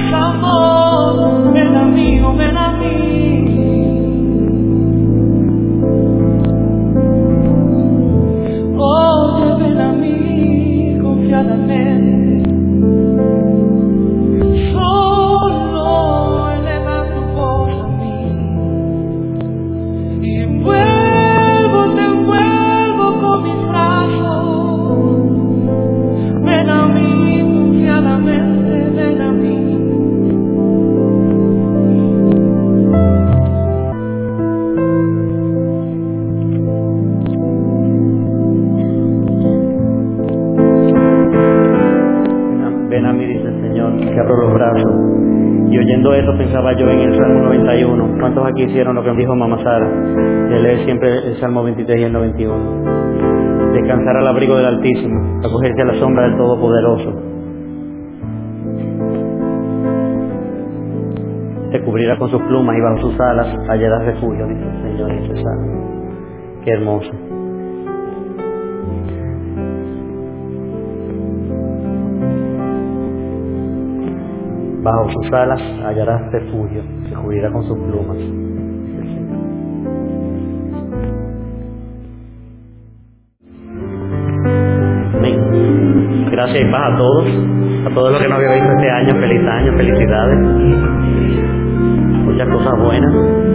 amor, ven a mí, oh, ven a mí. Oye, ven a mí confiadamente. Solo eleva tu voz a mí. Y te envuelvo con mis brazos. Ven a mí confiadamente, ven a mí. Ven a mí, dice el Señor, que abro los brazos. Y oyendo eso pensaba yo en el Salmo 91. ¿Cuántos aquí hicieron lo que dijo Mamá Sara? De leer siempre el Salmo 23 y el 91. Descansar al abrigo del Altísimo, acogerse a la sombra del Todopoderoso. Te cubrirá con sus plumas y bajo sus alas hallarás refugio, dice el Señor en ese Salmo. Qué hermoso. Bajo sus alas hallarás refugio, se cubrirá con sus plumas. Amén. Gracias y paz a todos los que no había visto este año. Feliz año, felicidades. Muchas cosas buenas.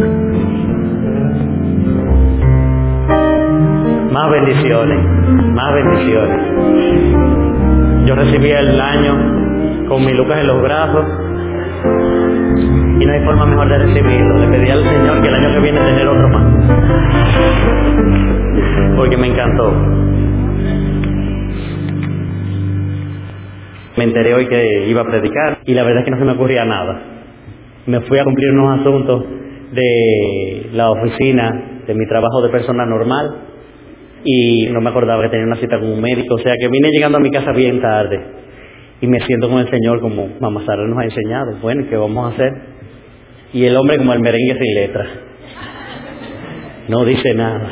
Más bendiciones, más bendiciones. Yo recibí el año con mi Lucas en los brazos y no hay forma mejor de recibirlo. Le pedí al Señor que el año que viene tener otro más, porque me encantó. Me enteré hoy que iba a predicar y la verdad es que no se me ocurría nada. Me fui a cumplir unos asuntos de la oficina de mi trabajo de persona normal y no me acordaba que tenía una cita con un médico, o sea que vine llegando a mi casa bien tarde. Y me siento con el Señor como Mamá Sara nos ha enseñado. Bueno, ¿qué vamos a hacer? Y el hombre como el merengue sin letra. No dice nada.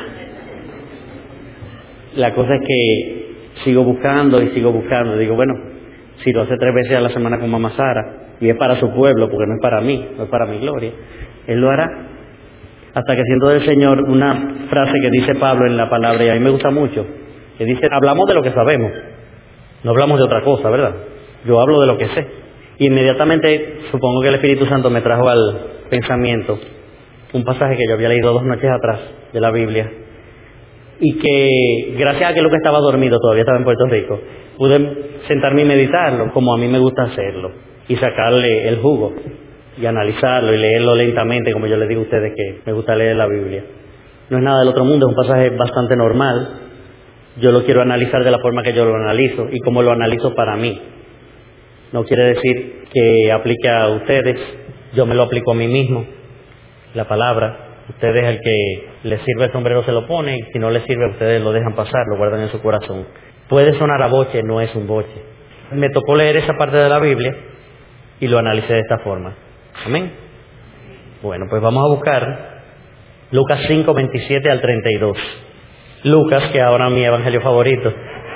La cosa es que sigo buscando y sigo buscando. Digo, bueno, si lo hace 3 veces a la semana con Mamá Sara, y es para su pueblo, porque no es para mí, no es para mi gloria, Él lo hará. Hasta que siento del Señor una frase que dice Pablo en la palabra, y a mí me gusta mucho, que dice, hablamos de lo que sabemos, no hablamos de otra cosa, ¿verdad? Yo hablo de lo que sé. Y inmediatamente, supongo que el Espíritu Santo me trajo al pensamiento un pasaje que yo había leído 2 noches atrás de la Biblia, y que gracias a que Lucas estaba dormido, todavía estaba en Puerto Rico, pude sentarme y meditarlo, como a mí me gusta hacerlo, y sacarle el jugo, y analizarlo, y leerlo lentamente, como yo les digo a ustedes que me gusta leer la Biblia. No es nada del otro mundo, es un pasaje bastante normal. Yo lo quiero analizar de la forma que yo lo analizo, y como lo analizo para mí. No quiere decir que aplique a ustedes, yo me lo aplico a mí mismo, la palabra. Ustedes, el que les sirve el sombrero se lo pone, y si no les sirve, ustedes lo dejan pasar, lo guardan en su corazón. Puede sonar a boche, no es un boche. Me tocó leer esa parte de la Biblia y lo analicé de esta forma. Amén. Bueno, pues vamos a buscar Lucas 5, 27 al 32. Lucas, que ahora es mi evangelio favorito,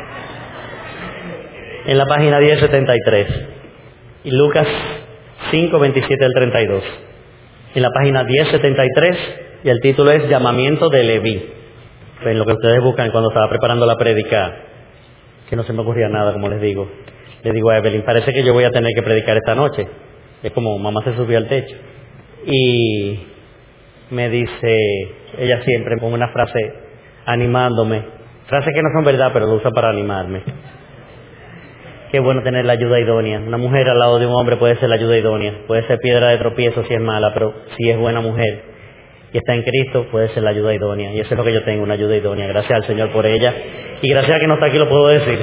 en la página 1073. Y Lucas 5, 27 al 32. En la página 1073, y el título es Llamamiento de Leví. En lo que ustedes buscan cuando estaba preparando la prédica, que no se me ocurría nada, como les digo. Le digo a Evelyn, parece que yo voy a tener que predicar esta noche. Es como mamá se subió al techo. Y me dice, ella siempre pone una frase animándome. Frases que no son verdad, pero lo usa para animarme. Qué bueno tener la ayuda idónea. Una mujer al lado de un hombre puede ser la ayuda idónea. Puede ser piedra de tropiezo si es mala, pero si es buena mujer y está en Cristo, puede ser la ayuda idónea. Y eso es lo que yo tengo, una ayuda idónea. Gracias al Señor por ella. Y gracias a que no está aquí lo puedo decir.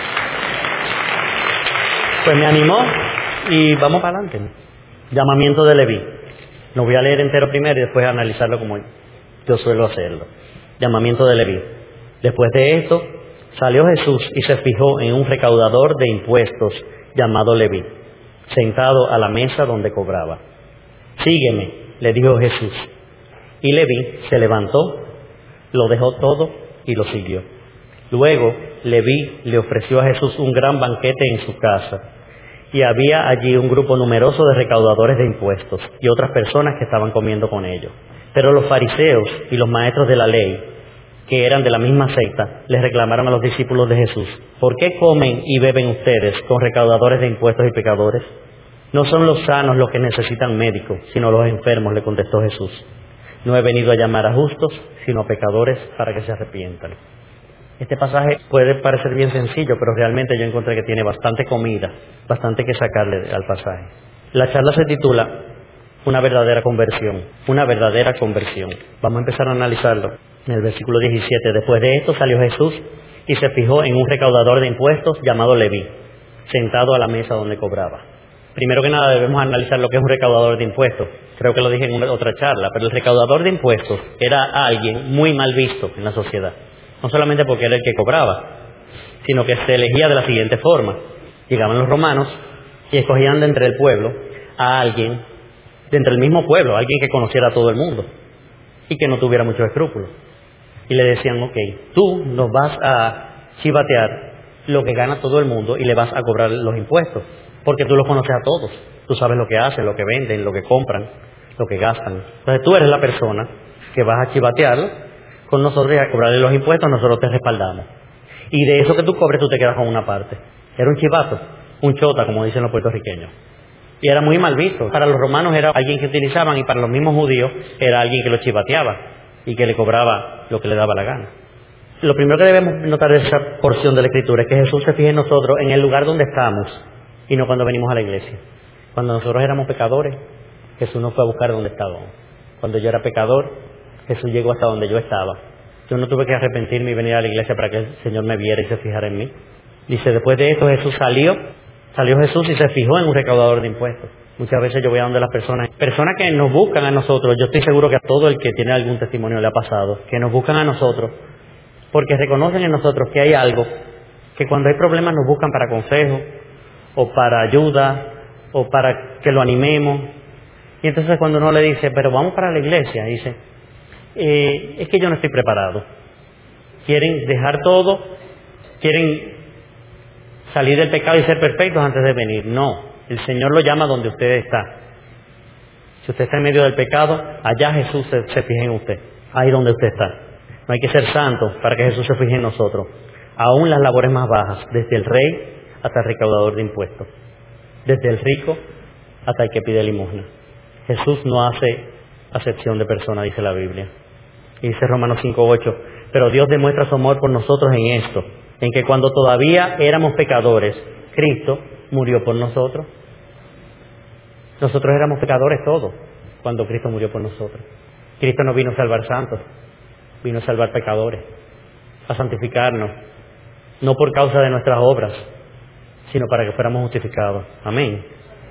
Pues me animó y vamos para adelante. Llamamiento de Leví. Lo voy a leer entero primero y después analizarlo como yo suelo hacerlo. Llamamiento de Leví. Después de esto, salió Jesús y se fijó en un recaudador de impuestos llamado Leví, sentado a la mesa donde cobraba. Sígueme, le dijo Jesús. Y Leví se levantó, lo dejó todo y lo siguió. Luego Leví le ofreció a Jesús un gran banquete en su casa, y había allí un grupo numeroso de recaudadores de impuestos y otras personas que estaban comiendo con ellos. Pero los fariseos y los maestros de la ley, que eran de la misma secta, les reclamaron a los discípulos de Jesús: ¿por qué comen y beben ustedes con recaudadores de impuestos y pecadores? No son los sanos los que necesitan médico, sino los enfermos, le contestó Jesús. No he venido a llamar a justos, sino a pecadores para que se arrepientan. Este pasaje puede parecer bien sencillo, pero realmente yo encontré que tiene bastante comida, bastante que sacarle al pasaje. La charla se titula Una verdadera conversión, una verdadera conversión. Vamos a empezar a analizarlo. En el versículo 17, después de esto salió Jesús y se fijó en un recaudador de impuestos llamado Leví, sentado a la mesa donde cobraba. Primero que nada debemos analizar lo que es un recaudador de impuestos. Creo que lo dije en otra charla, pero el recaudador de impuestos era alguien muy mal visto en la sociedad. No solamente porque era el que cobraba, sino que se elegía de la siguiente forma. Llegaban los romanos y escogían de entre el pueblo a alguien, de entre el mismo pueblo, alguien que conociera a todo el mundo y que no tuviera muchos escrúpulos. Y le decían: ok, tú nos vas a chivatear lo que gana todo el mundo y le vas a cobrar los impuestos, porque tú los conoces a todos. Tú sabes lo que hacen, lo que venden, lo que compran, lo que gastan. Entonces tú eres la persona que vas a chivatearlo con nosotros y a cobrarle los impuestos, nosotros te respaldamos. Y de eso que tú cobres, tú te quedas con una parte. Era un chivato, un chota, como dicen los puertorriqueños. Y era muy mal visto. Para los romanos era alguien que utilizaban, y para los mismos judíos era alguien que lo chivateaba y que le cobraba lo que le daba la gana. Lo primero que debemos notar de esa porción de la Escritura es que Jesús se fija en nosotros en el lugar donde estamos y no cuando venimos a la iglesia. Cuando nosotros éramos pecadores, Jesús nos fue a buscar donde estábamos. Cuando yo era pecador, Jesús llegó hasta donde yo estaba. Yo no tuve que arrepentirme y venir a la iglesia para que el Señor me viera y se fijara en mí. Dice, después de esto Jesús salió Jesús y se fijó en un recaudador de impuestos. Muchas veces yo voy a donde las personas que nos buscan a nosotros, yo estoy seguro que a todo el que tiene algún testimonio le ha pasado, que nos buscan a nosotros porque reconocen en nosotros que hay algo, que cuando hay problemas nos buscan para consejo, o para ayuda, o para que lo animemos. Y entonces cuando uno le dice, pero vamos para la iglesia, dice, es que yo no estoy preparado. Quieren dejar todo, quieren salir del pecado y ser perfectos antes de venir. No, el Señor lo llama donde usted está. Si usted está en medio del pecado, allá Jesús se fija en usted, ahí donde usted está. No hay que ser santos para que Jesús se fije en nosotros. Aún las labores más bajas, desde el rey hasta el recaudador de impuestos, desde el rico hasta el que pide limosna. Jesús no hace acepción de persona, dice la Biblia. Y dice Romanos 5:8, pero Dios demuestra su amor por nosotros en esto, en que cuando todavía éramos pecadores, Cristo murió por nosotros. Nosotros éramos pecadores todos cuando Cristo murió por nosotros. Cristo no vino a salvar santos, vino a salvar pecadores, a santificarnos, no por causa de nuestras obras, sino para que fuéramos justificados. Amén.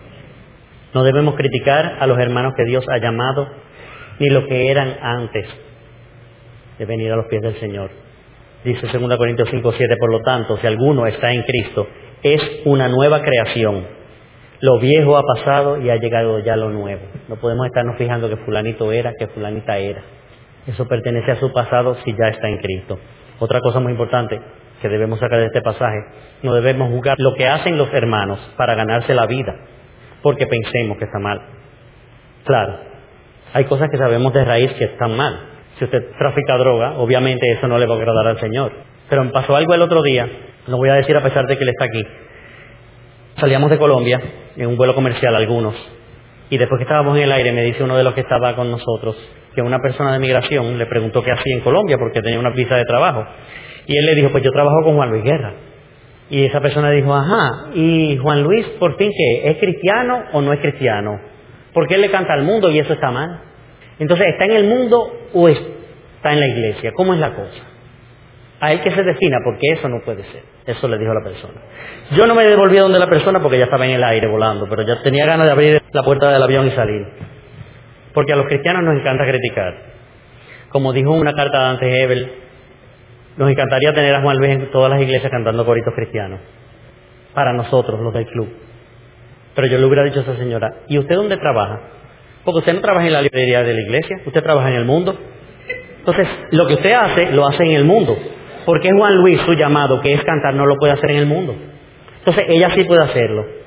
No debemos criticar a los hermanos que Dios ha llamado, ni lo que eran antes de venir a los pies del Señor. Dice 2 Corintios 5:7, por lo tanto, si alguno está en Cristo, es una nueva creación. Lo viejo ha pasado y ha llegado ya lo nuevo. No podemos estarnos fijando que fulanito era, que fulanita era. Eso pertenece a su pasado si ya está en Cristo. Otra cosa muy importante que debemos sacar de este pasaje, no debemos juzgar lo que hacen los hermanos para ganarse la vida, porque pensemos que está mal. Claro, hay cosas que sabemos de raíz que están mal. Si usted trafica droga, obviamente eso no le va a agradar al Señor. Pero me pasó algo el otro día, lo voy a decir a pesar de que él está aquí. Salíamos de Colombia en un vuelo comercial algunos, y después que estábamos en el aire me dice uno de los que estaba con nosotros que una persona de migración le preguntó qué hacía en Colombia porque tenía una visa de trabajo. Y él le dijo, pues yo trabajo con Juan Luis Guerra. Y esa persona dijo, ajá, ¿y Juan Luis por fin qué? ¿Es cristiano o no es cristiano? ¿Por qué él le canta al mundo y eso está mal? Entonces, ¿está en el mundo o está en la iglesia? ¿Cómo es la cosa? A él que se defina, porque eso no puede ser. Eso le dijo la persona. Yo no me devolví a donde la persona porque ya estaba en el aire volando, pero ya tenía ganas de abrir la puerta del avión y salir. Porque a los cristianos nos encanta criticar. Como dijo una carta de Dante Hebel, nos encantaría tener a Juan Luis en todas las iglesias cantando coritos cristianos. Para nosotros, los del club. Pero yo le hubiera dicho a esa señora, ¿y usted dónde trabaja? Porque usted no trabaja en la librería de la iglesia, usted trabaja en el mundo. Entonces, lo que usted hace, lo hace en el mundo. ¿Por qué Juan Luis, su llamado, que es cantar, no lo puede hacer en el mundo? Entonces, ella sí puede hacerlo.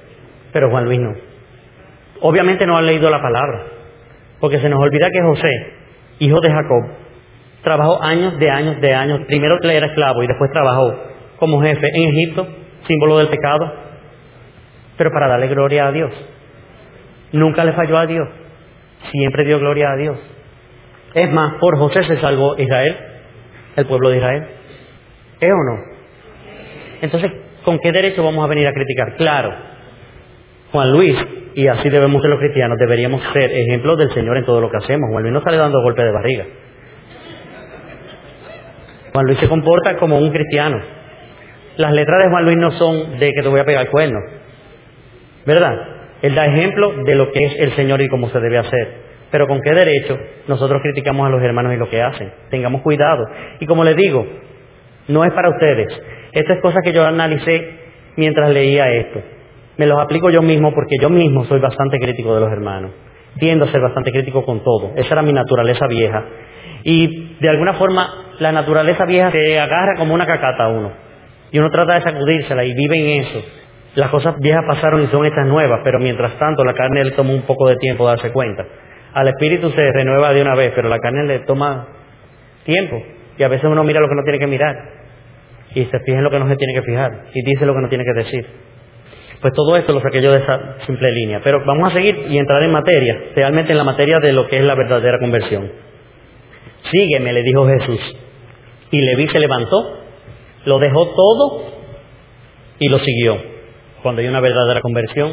pero Juan Luis no. Obviamente no han leído la palabra, porque se nos olvida que José, hijo de Jacob, trabajó años. Primero era esclavo y después trabajó como jefe en Egipto, símbolo del pecado, pero para darle gloria a Dios. Nunca le falló a Dios, siempre dio gloria a Dios. Es más, por José se salvó Israel, el pueblo de Israel. ¿Es o no? Entonces, ¿con qué derecho vamos a venir a criticar? Claro, Juan Luis, y así debemos ser los cristianos, deberíamos ser ejemplos del Señor en todo lo que hacemos. Juan Luis no sale dando golpes de barriga. Juan Luis se comporta como un cristiano. Las letras de Juan Luis no son de que te voy a pegar el cuerno, ¿verdad? Él da ejemplo de lo que es el Señor y cómo se debe hacer. Pero ¿con qué derecho nosotros criticamos a los hermanos y lo que hacen? Tengamos cuidado. Y como les digo, no es para ustedes. Estas es cosas que yo analicé mientras leía esto. Me los aplico yo mismo porque yo mismo soy bastante crítico de los hermanos. Tiendo a ser bastante crítico con todo. Esa era mi naturaleza vieja. Y de alguna forma la naturaleza vieja se agarra como una cacata a uno. Y uno trata de sacudírsela y vive en eso. Las cosas viejas pasaron y son hechas nuevas, pero mientras tanto la carne le toma un poco de tiempo darse cuenta. Al espíritu se renueva de una vez, pero la carne le toma tiempo. Y a veces uno mira lo que no tiene que mirar. Y se fija en lo que no se tiene que fijar. Y dice lo que no tiene que decir. Pues todo esto lo saqué yo de esa simple línea. Pero vamos a seguir y entrar en materia. Realmente en la materia de lo que es la verdadera conversión. Sígueme, le dijo Jesús. Y Leví se levantó, lo dejó todo y lo siguió. Cuando hay una verdadera conversión,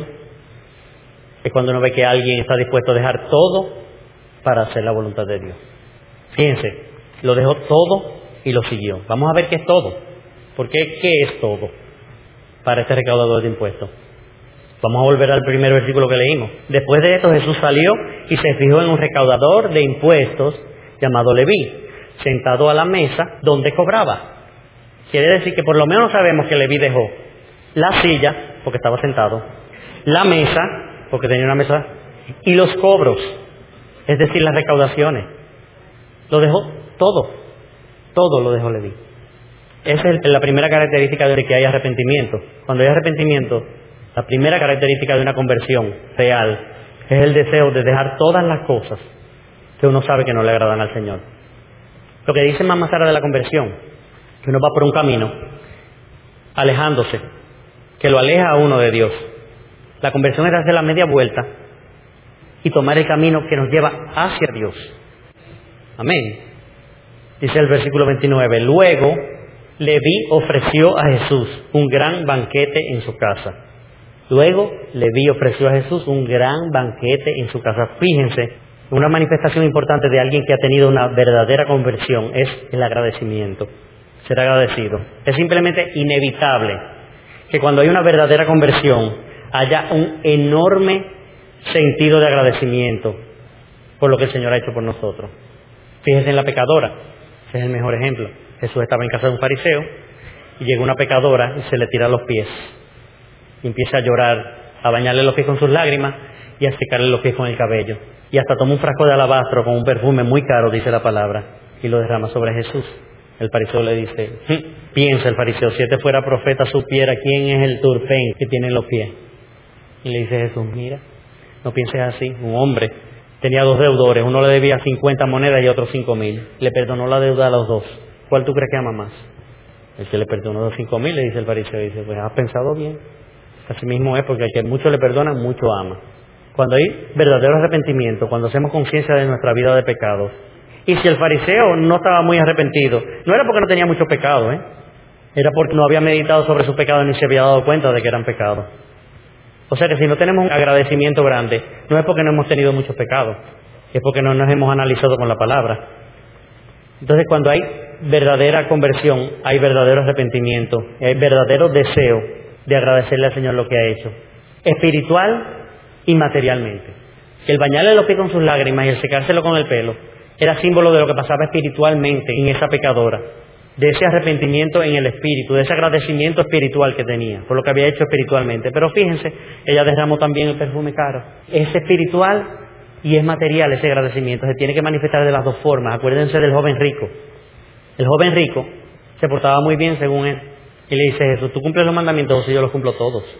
es cuando uno ve que alguien está dispuesto a dejar todo para hacer la voluntad de Dios. Fíjense, lo dejó todo y lo siguió. Vamos a ver qué es todo. ¿Por qué? ¿Qué es todo para este recaudador de impuestos? Vamos a volver al primer versículo que leímos. Después de esto Jesús salió y se fijó en un recaudador de impuestos llamado Leví, sentado a la mesa donde cobraba. Quiere decir que por lo menos sabemos que Leví dejó la silla, porque estaba sentado, la mesa, porque tenía una mesa, y los cobros, es decir, las recaudaciones. Lo dejó todo lo dejó Leví. Esa es la primera característica de que hay arrepentimiento. Cuando hay arrepentimiento, la primera característica de una conversión real es el deseo de dejar todas las cosas que uno sabe que no le agradan al Señor. Lo que dice Mamá Sara de la conversión, que uno va por un camino alejándose, que lo aleja a uno de Dios. La conversión es hacer la media vuelta y tomar el camino que nos lleva hacia Dios. Amén. Dice el versículo 29, luego Leví ofreció a Jesús un gran banquete en su casa. Luego Leví ofreció a Jesús un gran banquete en su casa. Fíjense, una manifestación importante de alguien que ha tenido una verdadera conversión es el agradecimiento. Ser agradecido. Es simplemente inevitable que cuando hay una verdadera conversión haya un enorme sentido de agradecimiento por lo que el Señor ha hecho por nosotros. Fíjense en la pecadora. Ese es el mejor ejemplo. Jesús estaba en casa de un fariseo y llega una pecadora y se le tira a los pies. Y empieza a llorar, a bañarle los pies con sus lágrimas y a secarle los pies con el cabello. Y hasta toma un frasco de alabastro con un perfume muy caro, dice la palabra, y lo derrama sobre Jesús. El fariseo le dice, piensa el fariseo, si este fuera profeta supiera quién es el turpén que tiene en los pies. Y le dice Jesús, mira, no pienses así. Un hombre tenía 2 deudores, uno le debía 50 monedas y otro 5,000. Le perdonó la deuda a los 2. ¿Cuál tú crees que ama más? El que le perdonó los 5,000, le dice el fariseo, dice, pues has pensado bien. Así mismo es, porque al que mucho le perdona, mucho ama. Cuando hay verdadero arrepentimiento, cuando hacemos conciencia de nuestra vida de pecado, y si el fariseo no estaba muy arrepentido, no era porque no tenía mucho pecado, era porque no había meditado sobre su pecado ni se había dado cuenta de que eran pecados. O sea que si no tenemos un agradecimiento grande, no es porque no hemos tenido muchos pecados, es porque no nos hemos analizado con la palabra. Entonces cuando hay verdadera conversión, hay verdadero arrepentimiento, hay verdadero deseo de agradecerle al Señor lo que ha hecho, espiritual y materialmente. El bañarle los pies con sus lágrimas y el secárselo con el pelo era símbolo de lo que pasaba espiritualmente en esa pecadora, de ese arrepentimiento en el espíritu, de ese agradecimiento espiritual que tenía por lo que había hecho espiritualmente. Pero fíjense, ella derramó también el perfume caro. Es espiritual y es material ese agradecimiento, se tiene que manifestar de las dos formas. Acuérdense del joven rico. El joven rico se portaba muy bien según él y le dice Jesús, tú cumples los mandamientos, y yo los cumplo todos.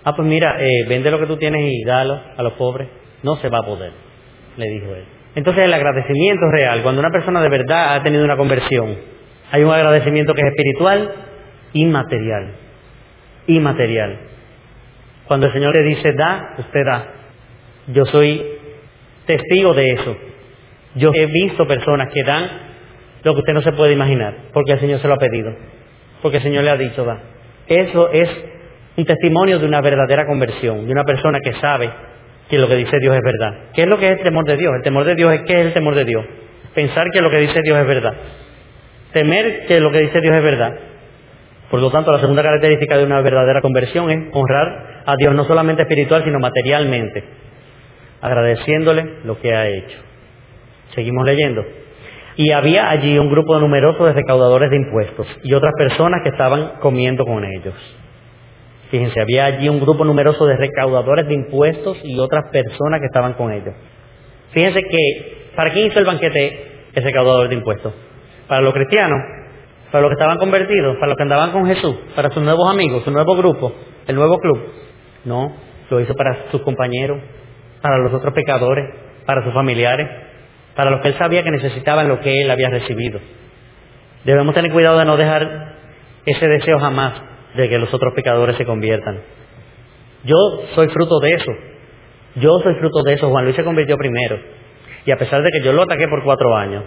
Pues mira, vende lo que tú tienes y dalo a los pobres. No se va a poder, le dijo él. Entonces el agradecimiento es real. Cuando una persona de verdad ha tenido una conversión, hay un agradecimiento que es espiritual y material. Inmaterial. Cuando el Señor le dice da, usted da. Yo soy testigo de eso. Yo he visto personas que dan lo que usted no se puede imaginar, porque el Señor se lo ha pedido, porque el Señor le ha dicho da. Eso es un testimonio de una verdadera conversión, de una persona que sabe que lo que dice Dios es verdad. ¿Qué es lo que es el temor de Dios? El temor de Dios es, ¿qué es el temor de Dios? Pensar que lo que dice Dios es verdad. Temer que lo que dice Dios es verdad. Por lo tanto, la segunda característica de una verdadera conversión es honrar a Dios no solamente espiritual, sino materialmente, agradeciéndole lo que ha hecho. Seguimos leyendo. Y había allí un grupo numeroso de recaudadores de impuestos y otras personas que estaban comiendo con ellos. Fíjense, había allí un grupo numeroso de recaudadores de impuestos y otras personas que estaban con ellos. Fíjense que, ¿para quién hizo el banquete el recaudador de impuestos? ¿Para los cristianos? ¿Para los que estaban convertidos? ¿Para los que andaban con Jesús? ¿Para sus nuevos amigos, su nuevo grupo, el nuevo club? No, lo hizo para sus compañeros, para los otros pecadores, para sus familiares, para los que él sabía que necesitaban lo que él había recibido. Debemos tener cuidado de no dejar ese deseo jamás de que los otros pecadores se conviertan. Yo soy fruto de eso. Yo soy fruto de eso. Juan Luis se convirtió primero. Y a pesar de que yo lo ataqué por 4 años,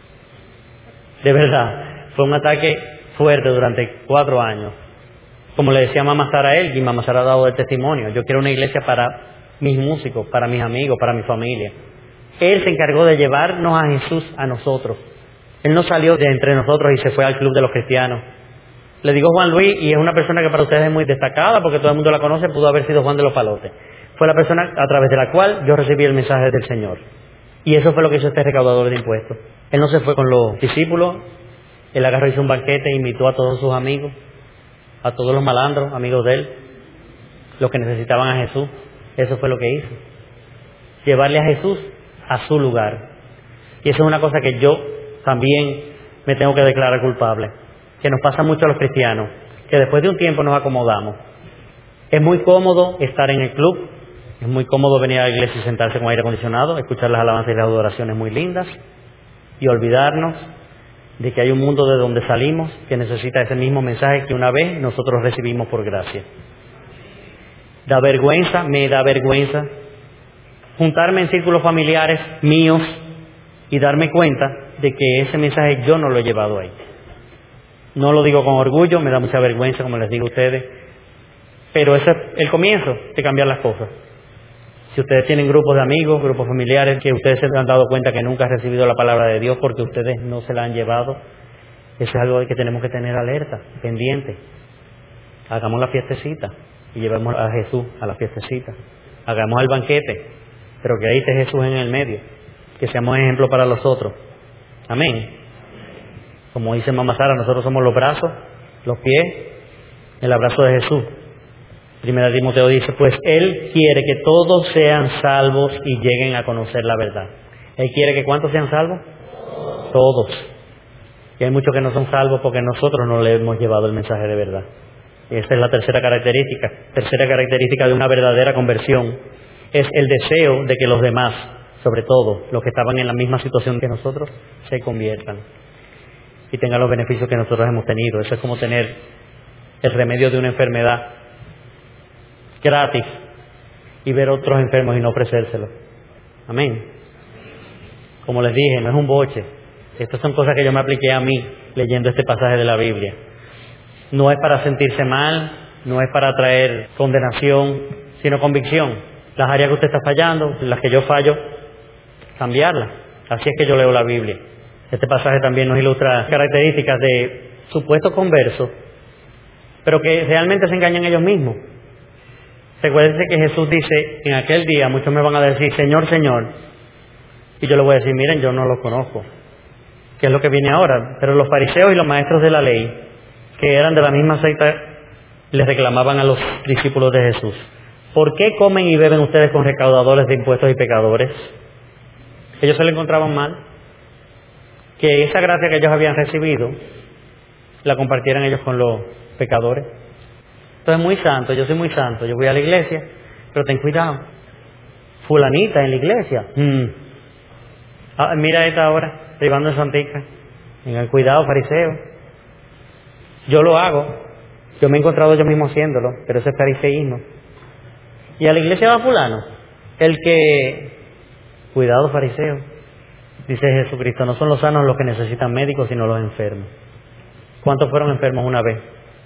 de verdad, fue un ataque fuerte durante 4 años. Como le decía Mamá Sara a él, y Mamá Sara ha dado el testimonio. Yo quiero una iglesia para mis músicos, para mis amigos, para mi familia. Él se encargó de llevarnos a Jesús a nosotros. Él no salió de entre nosotros y se fue al club de los cristianos. Le digo Juan Luis, y es una persona que para ustedes es muy destacada porque todo el mundo la conoce, pudo haber sido Juan de los Palotes. Fue la persona a través de la cual yo recibí el mensaje del Señor. Y eso fue lo que hizo este recaudador de impuestos. Él no se fue con los discípulos, él agarró, hizo un banquete, invitó a todos sus amigos, a todos los malandros, amigos de él, los que necesitaban a Jesús. Eso fue lo que hizo. Llevarle a Jesús a su lugar. Y eso es una cosa que yo también me tengo que declarar culpable, que nos pasa mucho a los cristianos, que después de un tiempo nos acomodamos. Es muy cómodo estar en el club, es muy cómodo venir a la iglesia y sentarse con aire acondicionado, escuchar las alabanzas y las adoraciones muy lindas y olvidarnos de que hay un mundo de donde salimos que necesita ese mismo mensaje que una vez nosotros recibimos por gracia. Da vergüenza, me da vergüenza juntarme en círculos familiares míos y darme cuenta de que ese mensaje yo no lo he llevado ahí. No lo digo con orgullo, me da mucha vergüenza, como les digo a ustedes, pero ese es el comienzo de cambiar las cosas. Si ustedes tienen grupos de amigos, grupos familiares, que ustedes se han dado cuenta que nunca han recibido la palabra de Dios porque ustedes no se la han llevado, eso es algo que tenemos que tener alerta, pendiente. Hagamos la fiestecita y llevemos a Jesús a la fiestecita. Hagamos el banquete, pero que ahí esté Jesús en el medio, que seamos ejemplo para los otros. Amén. Como dice Mamá Sara, nosotros somos los brazos, los pies, el abrazo de Jesús. Primera Timoteo dice, pues Él quiere que todos sean salvos y lleguen a conocer la verdad. Él quiere que ¿cuántos sean salvos? Todos. Y hay muchos que no son salvos porque nosotros no le hemos llevado el mensaje de verdad. Y esa es la tercera característica. Tercera característica de una verdadera conversión es el deseo de que los demás, sobre todo los que estaban en la misma situación que nosotros, se conviertan y tengan los beneficios que nosotros hemos tenido. Eso es como tener el remedio de una enfermedad gratis y ver otros enfermos y no ofrecérselo. Amén. Como les dije, no es un boche. Estas son cosas que yo me apliqué a mí leyendo este pasaje de la Biblia. No es para sentirse mal, no es para traer condenación, sino convicción. Las áreas que usted está fallando, las que yo fallo, cambiarlas. Así es que yo leo la Biblia. Este pasaje también nos ilustra características de supuestos conversos, pero que realmente se engañan ellos mismos. Recuérdense que Jesús dice, en aquel día muchos me van a decir, Señor, Señor. Y yo les voy a decir, miren, yo no los conozco. ¿Qué es lo que viene ahora? Pero los fariseos y los maestros de la ley, que eran de la misma secta, les reclamaban a los discípulos de Jesús, ¿por qué comen y beben ustedes con recaudadores de impuestos y pecadores? Ellos se le encontraban mal que esa gracia que ellos habían recibido la compartieran ellos con los pecadores. Esto es muy santo, yo soy muy santo, yo voy a la iglesia, pero ten cuidado. Fulanita en la iglesia. Mira esta ahora, privando de Santica. Tengan cuidado, fariseo. Yo lo hago. Yo me he encontrado yo mismo haciéndolo, pero eso es fariseísmo. Y a la iglesia va fulano. El que... Cuidado, fariseo. Dice Jesucristo, no son los sanos los que necesitan médicos, sino los enfermos. ¿Cuántos fueron enfermos una vez?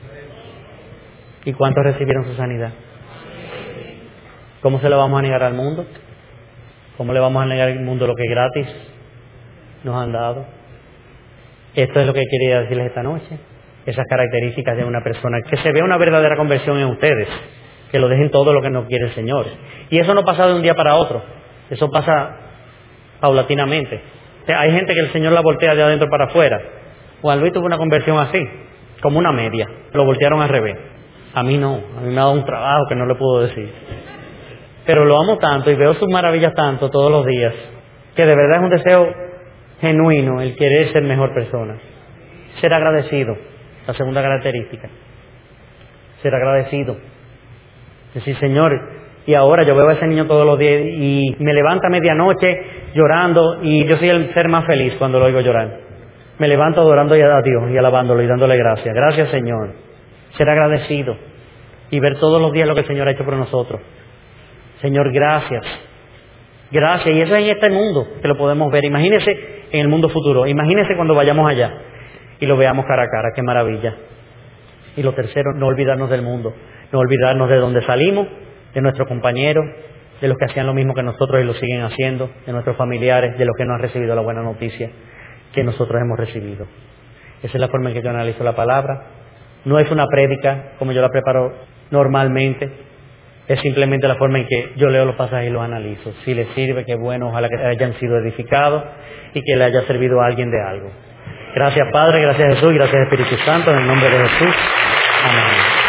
¿Y cuántos recibieron su sanidad? ¿Cómo se lo vamos a negar al mundo? ¿Cómo le vamos a negar al mundo lo que gratis nos han dado? Esto es lo que quería decirles esta noche. Esas características de una persona, que se vea una verdadera conversión en ustedes, que lo dejen todo lo que no quiere el Señor. Y eso no pasa de un día para otro, eso pasa paulatinamente. O sea, hay gente que el Señor la voltea de adentro para afuera. Juan Luis tuvo una conversión así, como una media, lo voltearon al revés. A mí no, a mí me ha dado un trabajo que no le puedo decir. Pero lo amo tanto y veo sus maravillas tanto todos los días, que de verdad es un deseo genuino el querer ser mejor persona. Ser agradecido, la segunda característica. Ser agradecido. Decir, Señor, y ahora yo veo a ese niño todos los días y me levanta a medianoche llorando y yo soy el ser más feliz cuando lo oigo llorar. Me levanto adorando a Dios y alabándolo y dándole gracias. Gracias, Señor. Ser agradecido y ver todos los días lo que el Señor ha hecho por nosotros. Señor, gracias. Gracias. Y eso es en este mundo que lo podemos ver. Imagínese en el mundo futuro. Imagínese cuando vayamos allá y lo veamos cara a cara. Qué maravilla. Y lo tercero, no olvidarnos del mundo. No olvidarnos de dónde salimos, de nuestros compañeros, de los que hacían lo mismo que nosotros y lo siguen haciendo, de nuestros familiares, de los que no han recibido la buena noticia que nosotros hemos recibido. Esa es la forma en que yo analizo la palabra. No es una prédica como yo la preparo normalmente. Es simplemente la forma en que yo leo los pasajes y los analizo. Si les sirve, qué bueno, ojalá que hayan sido edificados y que le haya servido a alguien de algo. Gracias, Padre, gracias, Jesús, y gracias, Espíritu Santo, en el nombre de Jesús. Amén.